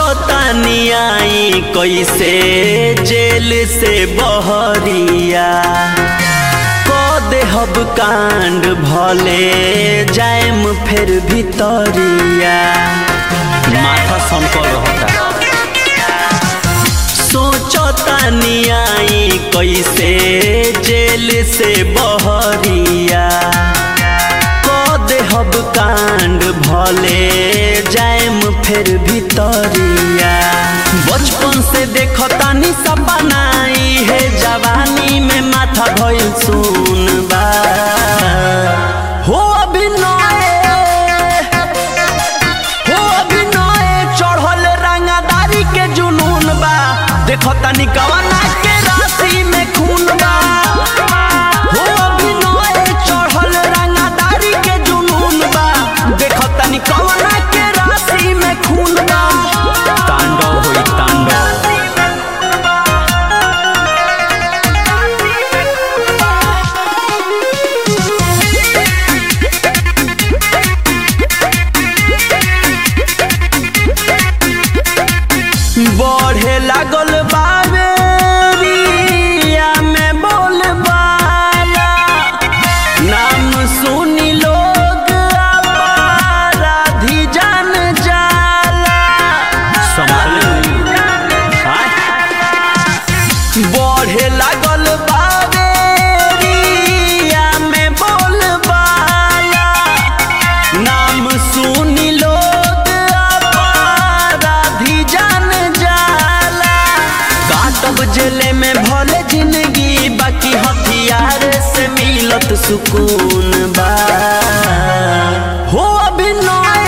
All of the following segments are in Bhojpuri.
सोचतानी आई कैसे जेल से बहरिया देहब कांड भले जाएम फिर भितरिया माथा संकल रहता। सोचतानी आई कैसे जेल से बहरिया देहब कांड भले जाएम फिर भितरिया। बचपन से देखतानी सपनाई है जवानी में माथा भइल सुन बा हो अभिनय चढ़ल रंगदारी के जुनून बा। देखतानी कवना के राशि में खून बा हो अभिनय चढ़ल रंगदारी के जुनून बा। देखतानी कवना के राशि में खून बा। तांडव होई तांडव बढ़े लागल बावेरिया में बोलबाला नाम सुनी लोग अपराधी जान जाला। बढ़े लागल बावेरिया में बोलबाला नाम सुनी लोग अपराधी जान जाला। काटब जेले में भले जिंदगी बाकी हथियार से मिलत सुकून बा हो अभिनय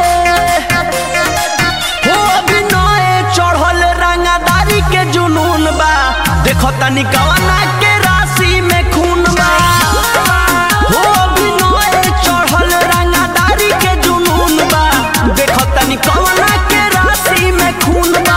चढ़ल रंगदारी के जुनून बा। देखतानी कवना के राशि में खून बा हो अभिनय चढ़ल रंगदारी के जुनून बा। देखतानी कवना के राशि में खून बा।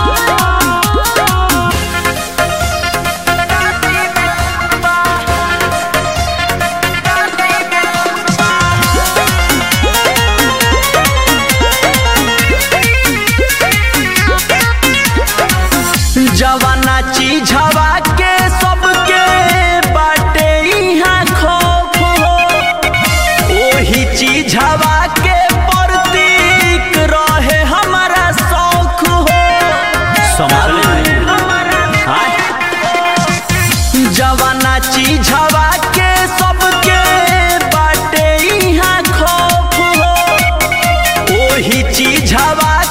जवाना चीज हवा के सबके बाटे इहाँ खौफ हो ओही चीज हवा के प्रतीक रहे हमारा शौक हो। जवाना चीज हवा के सबके बाटे इहाँ खौफ हो ओही चीज हवा